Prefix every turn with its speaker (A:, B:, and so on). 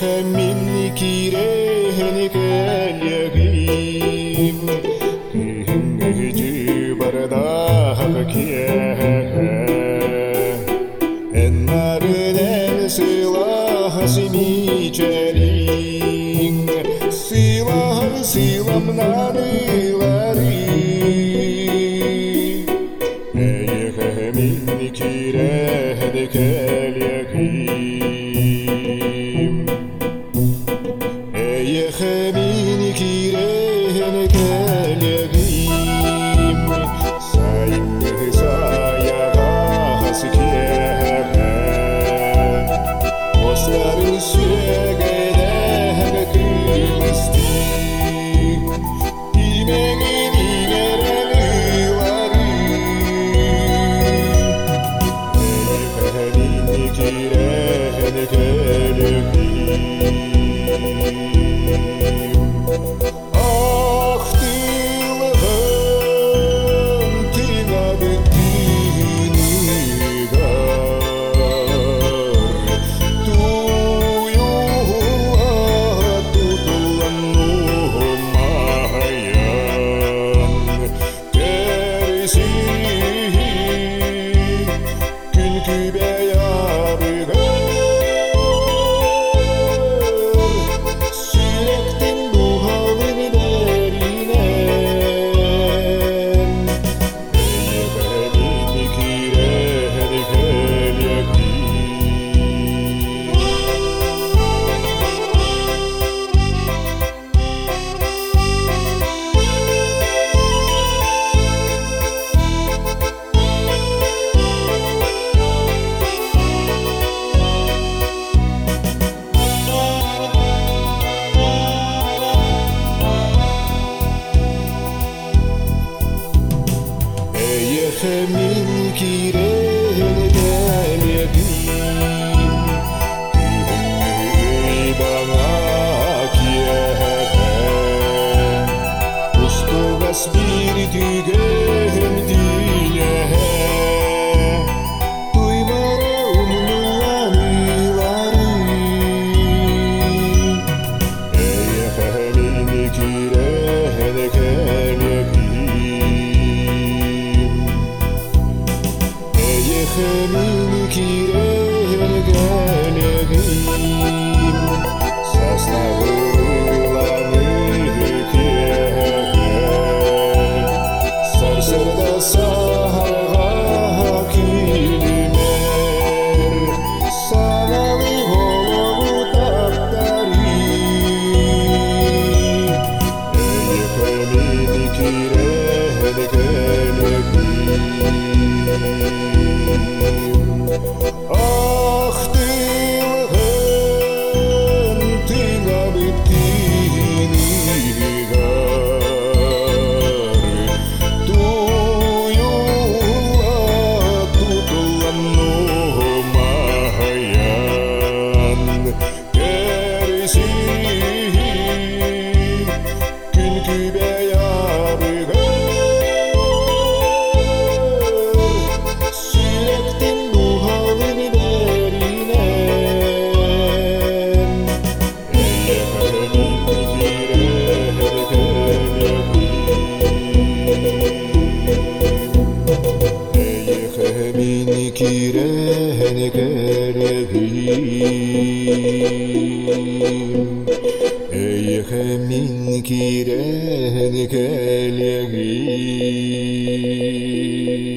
A: Minni kirehni kelyagim Kingi bardah kieh Enmarinen silah simicherin Silam nanilari Minni kirehni kelyagim Minni kirehni kelyagim Saim sayagah sikieh Osların süegede kılisti İmenin ilerenileri Minni kirehni kelyagim Minni kirehni kelyagim Bana kieh Ustugas bir tügem diye Duymara umlulanıları Minni kirehni kelyagim Minni kirehni kelyagim Sasnağılanı kieh Sarsırda sahağa kilimer Sanalı holovu taptari Minni kirehni kelyagim Minni kirehni kelyagim Minni kirehni kelyagim